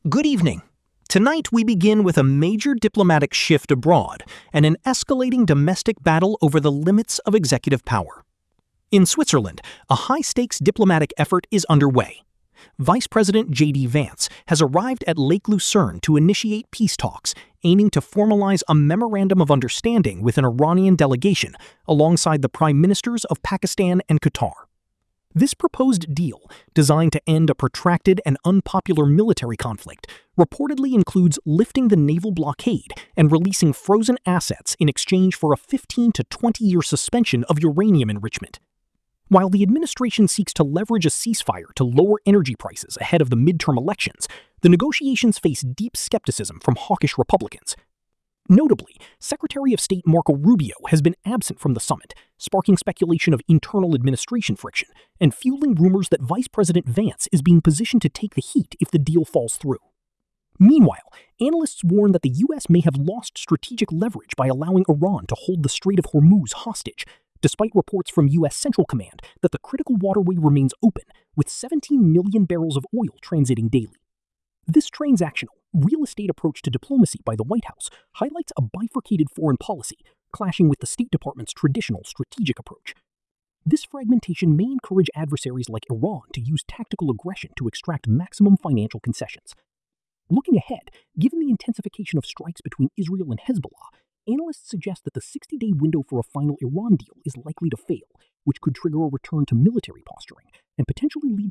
Good evening. Tonight we begin with a major diplomatic shift abroad and an escalating domestic battle over the limits of executive power. In Switzerland, a high-stakes diplomatic effort is underway. Vice President J.D. Vance has arrived at Lake Lucerne to initiate peace talks, aiming to formalize a memorandum of understanding with an Iranian delegation alongside the prime ministers of Pakistan and Qatar. This proposed deal, designed to end a protracted and unpopular military conflict, reportedly includes lifting the naval blockade and releasing frozen assets in exchange for a 15 to 20-year suspension of uranium enrichment. While the administration seeks to leverage a ceasefire to lower energy prices ahead of the midterm elections, the negotiations face deep skepticism from hawkish Republicans. Notably, Secretary of State Marco Rubio has been absent from the summit, sparking speculation of internal administration friction and fueling rumors that Vice President Vance is being positioned to take the heat if the deal falls through. Meanwhile, analysts warn that the U.S. may have lost strategic leverage by allowing Iran to hold the Strait of Hormuz hostage, despite reports from U.S. Central Command that the critical waterway remains open, with 17 million barrels of oil transiting daily. This transactional, real estate approach to diplomacy by the White House highlights a bifurcated foreign policy, clashing with the State Department's traditional strategic approach. This fragmentation may encourage adversaries like Iran to use tactical aggression to extract maximum financial concessions. Looking ahead, given the intensification of strikes between Israel and Hezbollah, analysts suggest that the 60-day window for a final Iran deal is likely to fail, which could trigger a return to military posturing and potentially lead